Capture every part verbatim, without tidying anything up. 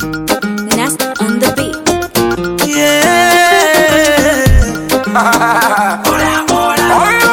Nasty on the beat. Yeah. Hola, hola.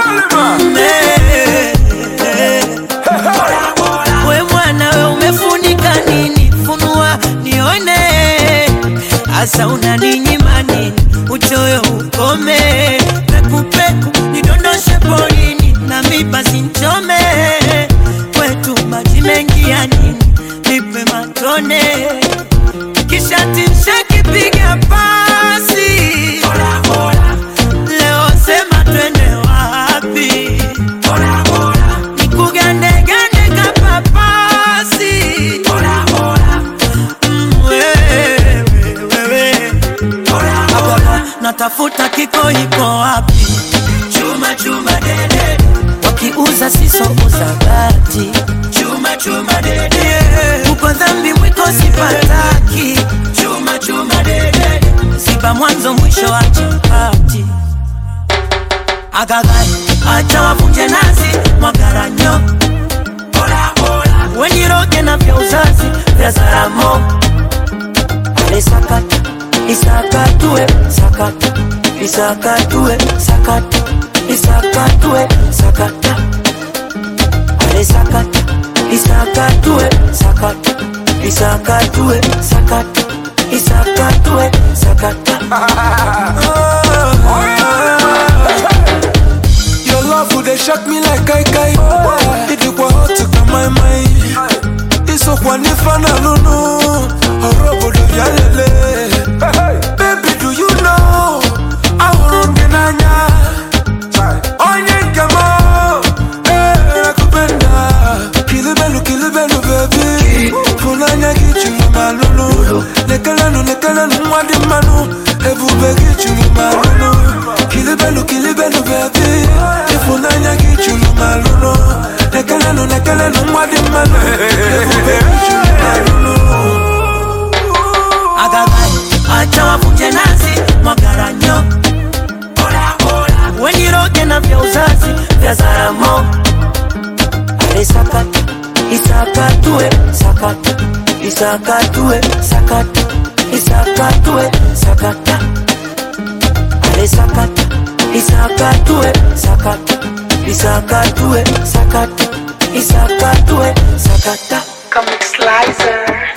We mwana we umefunika nini? Funua nione. Asa unaninyima nini? Uchoyo ukome. Peku peku nidondoshe polini na miba sinchome. Kwetu maji mengi ya nini? Nipe matone. Kisha timsha kipiga pasi. Hola, hola. Leo sema twende wapi? Hola, hola. Nikugande gande kapapasi. Hola, hola. Mm, wewe, wewe. Hola, hola. Natafuta kiko iko wapi? Chuma chuma dede. Wakiuza siso uza bati. Chuma chuma dede. Uko dhambi mwiko sipataki. Chuma chuma dede. Sipa mwanzo mwisho wa chapati. Agagai, acha wavunje nazi, mwagaranyo. Hola, hola. Wenjiroge na vya uzazi, vya zaramo. Ale sakata, isakatue, sakata. Isakatue, sakata. Isakatue, sakata. Ale sakata, isakatue, sakata. Isakatue, sakata. Isakatue, sakata. Your love would shock me like kai kai. If you were hot to come my mind. It's so wonderful, no no. Horrible to yalele. Baby, do you know? I won't get nanya. Onye kamo. Eh, nakupenda. Kilibelu, kilibelu, baby. Funanya kichungi malulu. Nekalanu, nekalanu, mwadi manu. Ebube kichungi malulu. Kilibelu, kilibelu, baby. Ifunanya kichungi malulu. Nekalanu, nekalanu, mwadi manu. Ebube kichungi malulu. Agagai, acha wavunje nazi, mwagaranyo. Hola, hola. Wenjiroge na vya uzazi, vya zaramo. Ale sakata, isakatue, sakata. Isakatue, sakata. Isakatue, sakata. Ale sakata, isakatue, sakata. Isakatue, sakata. Isakatue, sakata. Comic Slicer.